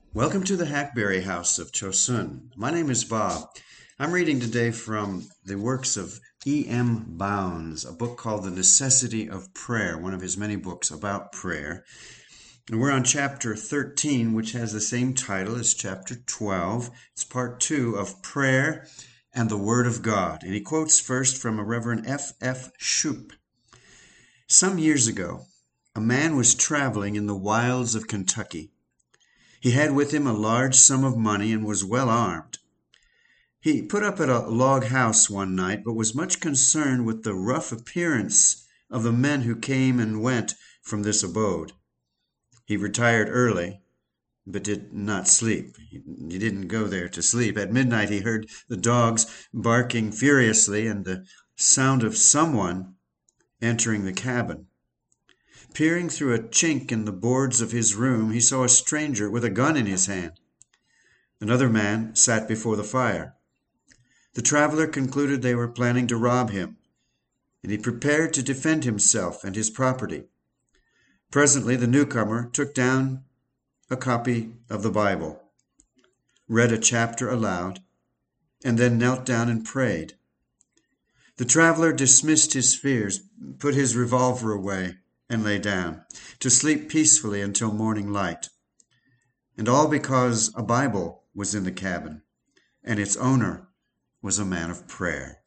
Welcome to the Hackberry House of Chosun. My name is Bob. I'm reading today from the works of E.M. Bounds, a book called The Necessity of Prayer, one of his many books about prayer. And we're on chapter 13, which has the same title as chapter 12. It's part 2 of Prayer and the Word of God. And he quotes first from a Reverend F. F. Shoup. Some years ago, a man was traveling in the wilds of Kentucky. He had with him a large sum of money and was well armed. He put up at a log house one night, but was much concerned with the rough appearance of the men who came and went from this abode. He retired early, but did not sleep. He didn't go there to sleep. At midnight he heard the dogs barking furiously and the sound of someone entering the cabin. Peering through a chink in the boards of his room, he saw a stranger with a gun in his hand. Another man sat before the fire. The traveler concluded they were planning to rob him, and he prepared to defend himself and his property. Presently the newcomer took down a copy of the Bible, read a chapter aloud, and then knelt down and prayed. The traveler dismissed his fears, put his revolver away, and lay down, to sleep peacefully until morning light. And all because a Bible was in the cabin, and its owner was a man of prayer.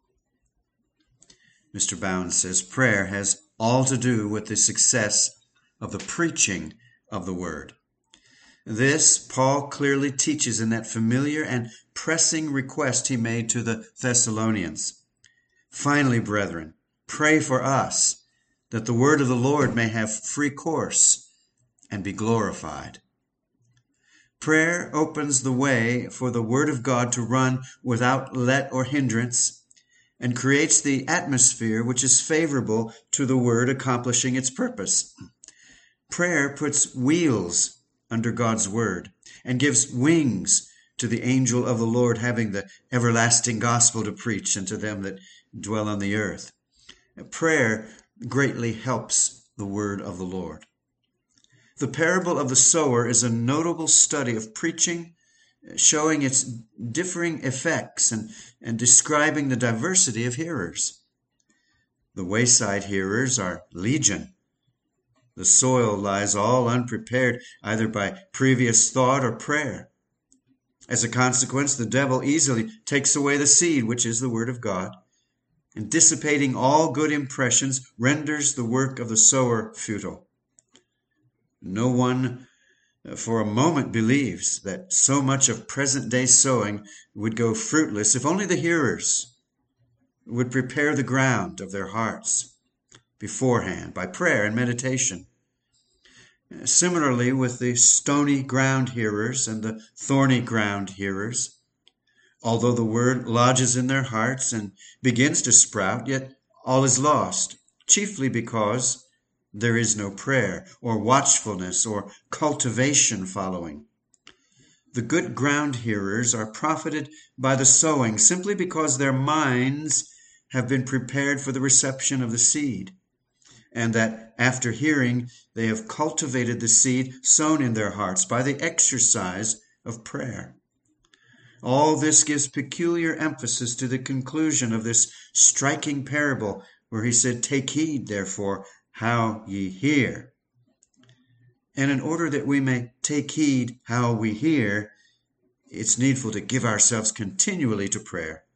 Mr. Bounds says prayer has all to do with the success of the preaching of the Word. This Paul clearly teaches in that familiar and pressing request he made to the Thessalonians. Finally, brethren, pray for us, that the word of the Lord may have free course and be glorified. Prayer opens the way for the word of God to run without let or hindrance and creates the atmosphere which is favorable to the word accomplishing its purpose. Prayer puts wheels under God's word and gives wings to the angel of the Lord having the everlasting gospel to preach unto them that dwell on the earth. Prayer greatly helps the word of the Lord. The parable of the sower is a notable study of preaching, showing its differing effects and describing the diversity of hearers. The wayside hearers are legion. The soil lies all unprepared, either by previous thought or prayer. As a consequence, the devil easily takes away the seed, which is the word of God, and dissipating all good impressions renders the work of the sower futile. No one for a moment believes that so much of present-day sowing would go fruitless if only the hearers would prepare the ground of their hearts beforehand by prayer and meditation. Similarly with the stony ground hearers and the thorny ground hearers, although the word lodges in their hearts and begins to sprout, yet all is lost, chiefly because there is no prayer or watchfulness or cultivation following. The good ground hearers are profited by the sowing simply because their minds have been prepared for the reception of the seed, and that after hearing they have cultivated the seed sown in their hearts by the exercise of prayer. All this gives peculiar emphasis to the conclusion of this striking parable where he said, "Take heed, therefore, how ye hear." And in order that we may take heed how we hear, it's needful to give ourselves continually to prayer.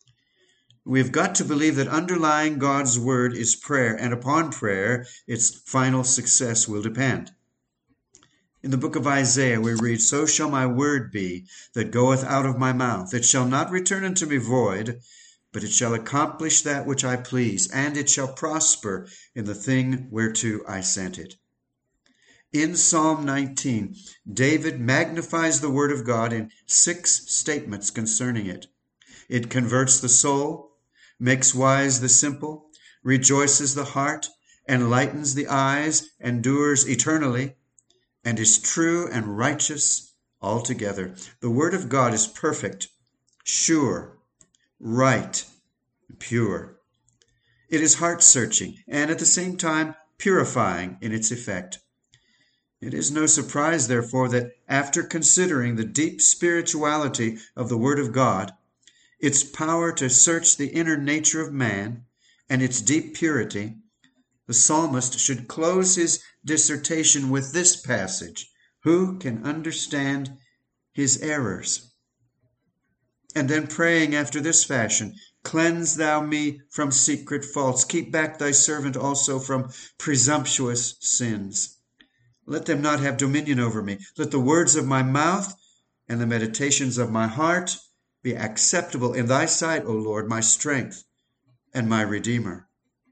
We've got to believe that underlying God's word is prayer, and upon prayer, its final success will depend. In the book of Isaiah we read, "So shall my word be that goeth out of my mouth. It shall not return unto me void, but it shall accomplish that which I please, and it shall prosper in the thing whereto I sent it." In Psalm 19, David magnifies the word of God in 6 statements concerning it. It converts the soul, makes wise the simple, rejoices the heart, enlightens the eyes, endures eternally, and is true and righteous altogether. The word of God is perfect, sure, right, pure. It is heart-searching and at the same time purifying in its effect. It is no surprise, therefore, that after considering the deep spirituality of the Word of God, its power to search the inner nature of man, and its deep purity, the psalmist should close his dissertation with this passage: "Who can understand his errors?" And then praying after this fashion: "Cleanse thou me from secret faults. Keep back thy servant also from presumptuous sins. Let them not have dominion over me. Let the words of my mouth and the meditations of my heart be acceptable in thy sight, O Lord, my strength and my Redeemer."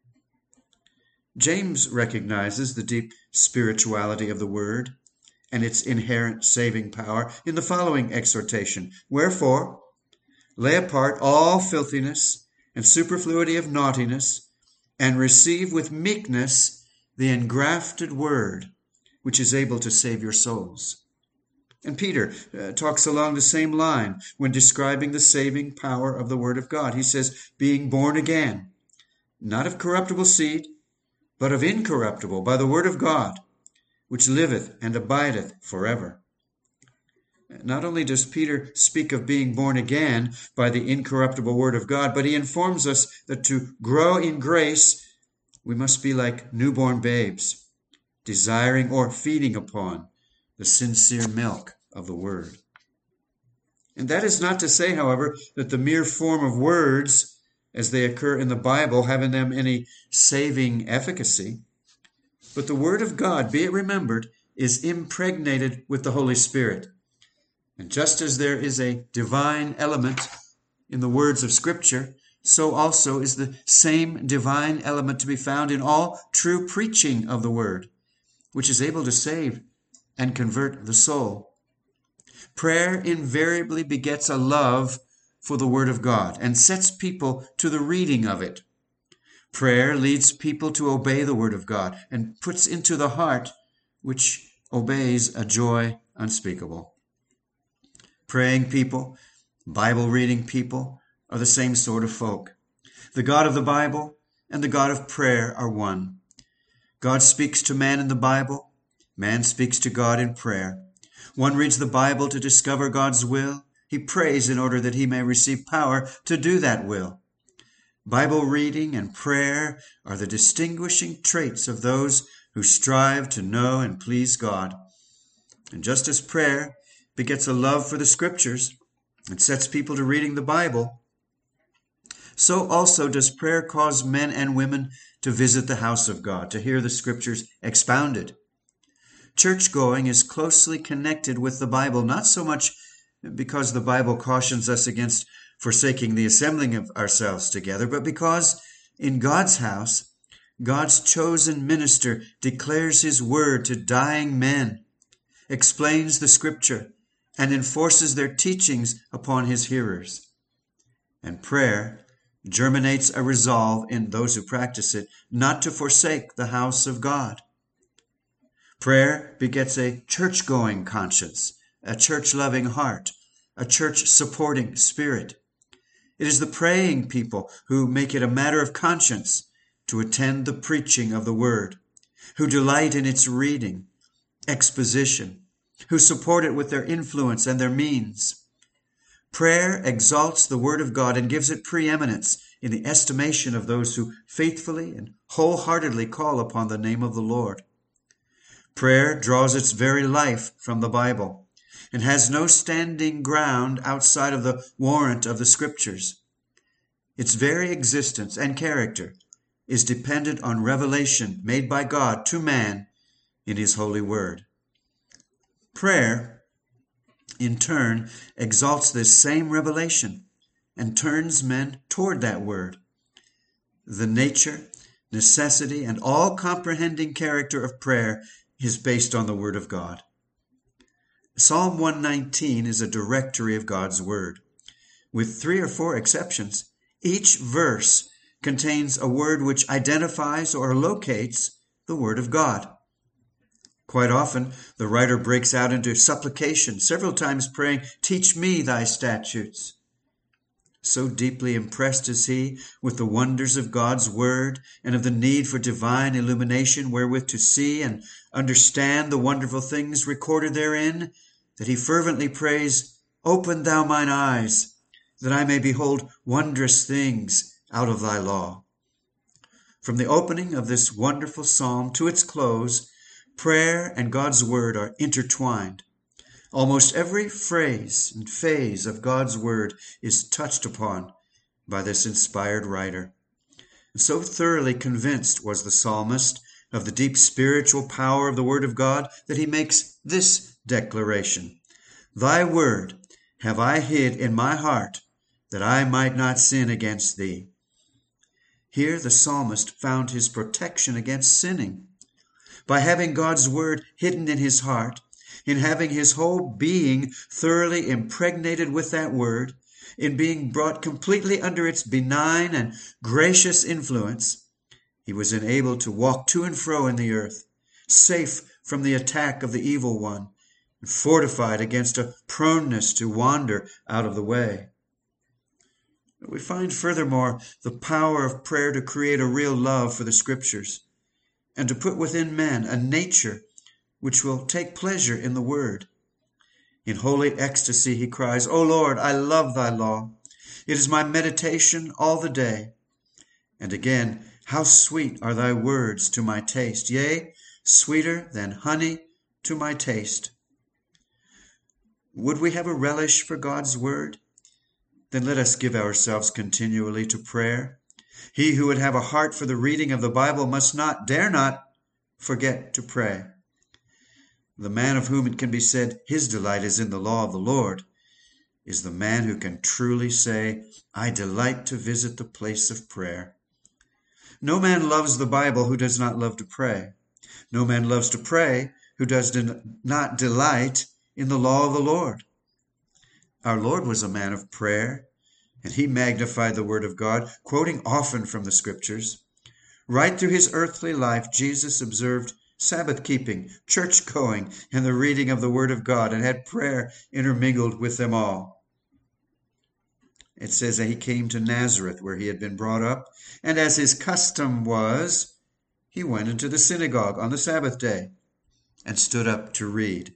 James recognizes the deep spirituality of the Word and its inherent saving power in the following exhortation: "Wherefore, lay apart all filthiness and superfluity of naughtiness, and receive with meekness the engrafted word, which is able to save your souls." And Peter talks along the same line when describing the saving power of the Word of God. He says, "Being born again, not of corruptible seed, but of incorruptible, by the Word of God, which liveth and abideth forever." Not only does Peter speak of being born again by the incorruptible Word of God, but he informs us that to grow in grace, we must be like newborn babes, desiring or feeding upon the sincere milk of the Word. And that is not to say, however, that the mere form of words as they occur in the Bible have in them any saving efficacy. But the Word of God, be it remembered, is impregnated with the Holy Spirit. And just as there is a divine element in the words of Scripture, so also is the same divine element to be found in all true preaching of the Word, which is able to save and convert the soul. Prayer invariably begets a love for the Word of God and sets people to the reading of it. Prayer leads people to obey the Word of God and puts into the heart which obeys a joy unspeakable. Praying people, Bible-reading people are the same sort of folk. The God of the Bible and the God of prayer are one. God speaks to man in the Bible. Man speaks to God in prayer. One reads the Bible to discover God's will. He prays in order that he may receive power to do that will. Bible reading and prayer are the distinguishing traits of those who strive to know and please God. And just as prayer begets a love for the Scriptures and sets people to reading the Bible, so also does prayer cause men and women to visit the house of God, to hear the Scriptures expounded. Church-going is closely connected with the Bible, not so much because the Bible cautions us against forsaking the assembling of ourselves together, but because in God's house, God's chosen minister declares his word to dying men, explains the Scripture, and enforces their teachings upon his hearers. And prayer germinates a resolve in those who practice it not to forsake the house of God. Prayer begets a church-going conscience, a church-loving heart, a church-supporting spirit. It is the praying people who make it a matter of conscience to attend the preaching of the Word, who delight in its reading, exposition, who support it with their influence and their means. Prayer exalts the Word of God and gives it preeminence in the estimation of those who faithfully and wholeheartedly call upon the name of the Lord. Prayer draws its very life from the Bible and has no standing ground outside of the warrant of the Scriptures. Its very existence and character is dependent on revelation made by God to man in his holy word. Prayer, in turn, exalts this same revelation and turns men toward that word. The nature, necessity, and all-comprehending character of prayer is based on the Word of God. Psalm 119 is a directory of God's Word. With 3 or 4 exceptions, each verse contains a word which identifies or locates the Word of God. Quite often, the writer breaks out into supplication, several times praying, "Teach me thy statutes." So deeply impressed is he with the wonders of God's word and of the need for divine illumination wherewith to see and understand the wonderful things recorded therein, that he fervently prays, "Open thou mine eyes, that I may behold wondrous things out of thy law." From the opening of this wonderful psalm to its close, prayer and God's word are intertwined. Almost every phrase and phase of God's word is touched upon by this inspired writer. And so thoroughly convinced was the psalmist of the deep spiritual power of the word of God that he makes this declaration: "Thy word have I hid in my heart, that I might not sin against thee." Here the psalmist found his protection against sinning. By having God's word hidden in his heart, in having his whole being thoroughly impregnated with that word, in being brought completely under its benign and gracious influence, he was enabled to walk to and fro in the earth, safe from the attack of the evil one, and fortified against a proneness to wander out of the way. We find furthermore the power of prayer to create a real love for the Scriptures, and to put within man a nature which will take pleasure in the word. In holy ecstasy he cries, "O Lord, I love thy law. It is my meditation all the day." And again, "How sweet are thy words to my taste, yea, sweeter than honey to my taste." Would we have a relish for God's word? Then let us give ourselves continually to prayer. He who would have a heart for the reading of the Bible must not, dare not, forget to pray. The man of whom it can be said, "His delight is in the law of the Lord," is the man who can truly say, "I delight to visit the place of prayer." No man loves the Bible who does not love to pray. No man loves to pray who does not delight in the law of the Lord. Our Lord was a man of prayer, and he magnified the word of God, quoting often from the Scriptures. Right through his earthly life, Jesus observed Sabbath-keeping, church-going, and the reading of the word of God, and had prayer intermingled with them all. It says that he came to Nazareth, where he had been brought up, and as his custom was, he went into the synagogue on the Sabbath day and stood up to read.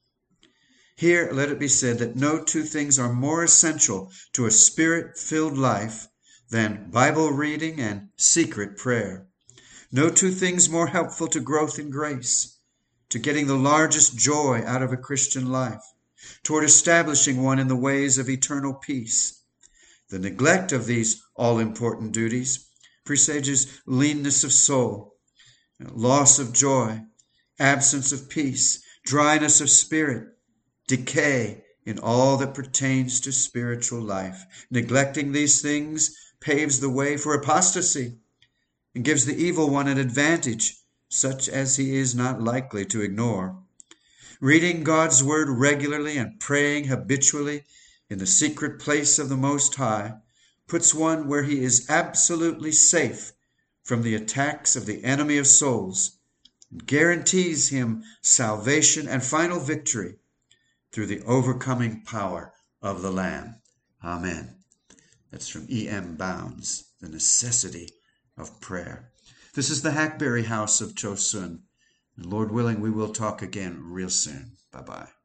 Here let it be said that no two things are more essential to a spirit-filled life than Bible reading and secret prayer. No two things more helpful to growth in grace, to getting the largest joy out of a Christian life, toward establishing one in the ways of eternal peace. The neglect of these all-important duties presages leanness of soul, loss of joy, absence of peace, dryness of spirit, decay in all that pertains to spiritual life. Neglecting these things paves the way for apostasy and gives the evil one an advantage, such as he is not likely to ignore. Reading God's word regularly and praying habitually in the secret place of the Most High puts one where he is absolutely safe from the attacks of the enemy of souls and guarantees him salvation and final victory through the overcoming power of the Lamb. Amen. That's from E.M. Bounds, The Necessity of Prayer. This is the Hackberry House of Chosun. And Lord willing, we will talk again real soon. Bye-bye.